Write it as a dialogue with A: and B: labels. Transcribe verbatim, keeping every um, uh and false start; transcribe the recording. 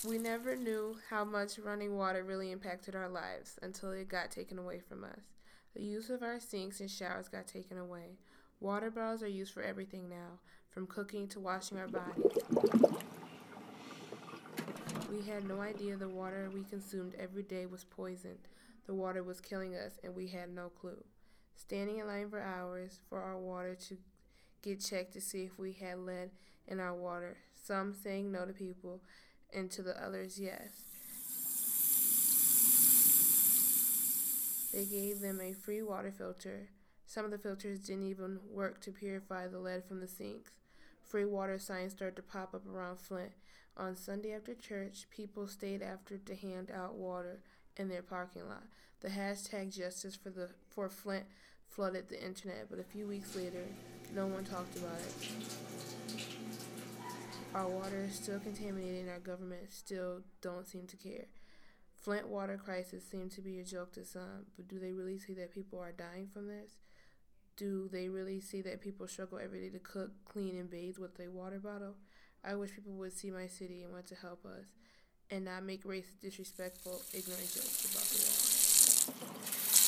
A: We never knew how much running water really impacted our lives until it got taken away from us. The use of our sinks and showers got taken away. Water bottles are used for everything now, from cooking to washing our bodies. We had no idea the water we consumed every day was poisoned. The water was killing us, and we had no clue. Standing in line for hours for our water to get checked to see if we had lead in our water, some saying no to people, and to the others, yes. They gave them a free water filter. Some of the filters didn't even work to purify the lead from the sinks. Free water signs started to pop up around Flint. On Sunday after church, people stayed after to hand out water in their parking lot. The hashtag Justice for the for Flint flooded the internet, but a few weeks later, no one talked about it. Our water is still contaminated and our government still don't seem to care. Flint water crisis seems to be a joke to some, but do they really see that people are dying from this? Do they really see that people struggle every day to cook, clean, and bathe with a water bottle? I wish people would see my city and want to help us, and not make racist, disrespectful, ignorant jokes about the water.